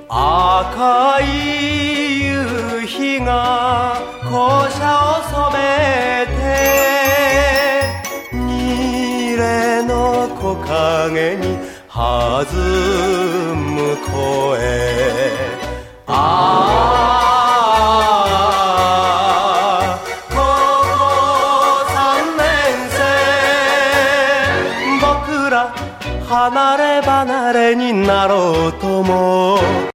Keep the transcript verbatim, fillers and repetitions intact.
赤い夕日が校舎を染めて二礼の木陰に弾む声。ああ高校三年生、僕ら離れ離れになろうとも